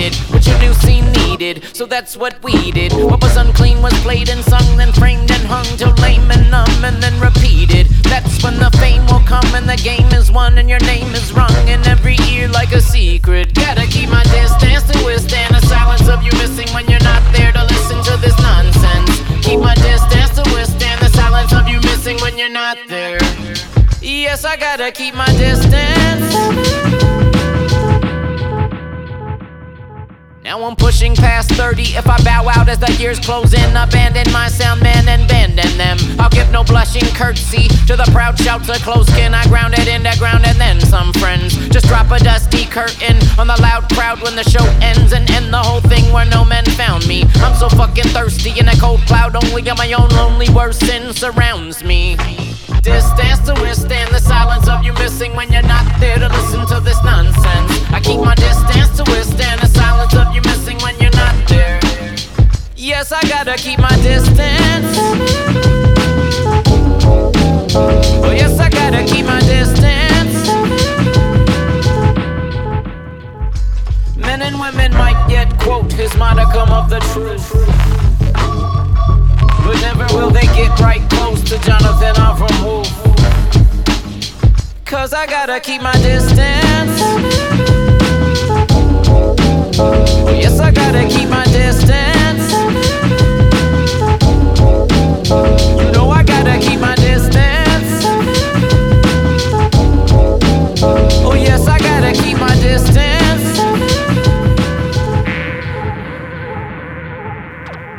needed what you knew seemed needed, so that's what we did. What was unclean was played and sung, then framed and hung till lame and numb, and then repeated. That's when the fame will come and the game is won and your name is rung in every ear like a secret. Gotta keep my distance to withstand the silence of you missing when you're not there to listen to this nonsense. Keep my distance to withstand the silence of you missing when you're not there. Yes, I gotta keep my distance. Now I'm pushing past 30. If I bow out as the years close in, abandon my sound man and abandon them. I'll give no blushing curtsy to the proud shouts of close skin. I ground it in the ground and then some friends just drop a dusty curtain on the loud crowd when the show ends, and end the whole thing where no men found me. I'm so fucking thirsty in a cold cloud, only of my own lonely worst sin surrounds me. Distance to withstand the silence of you missing when you're not there to listen to this nonsense. I keep my distance to withstand the silence of you missing when you're not there. Yes, I gotta keep my distance. Oh yes, I gotta keep my distance. Men and women might yet quote his modicum of the truth, but never will they get right close to Jonathan Avram Wolf. Cause I gotta keep my distance. Yes, I gotta keep my distance.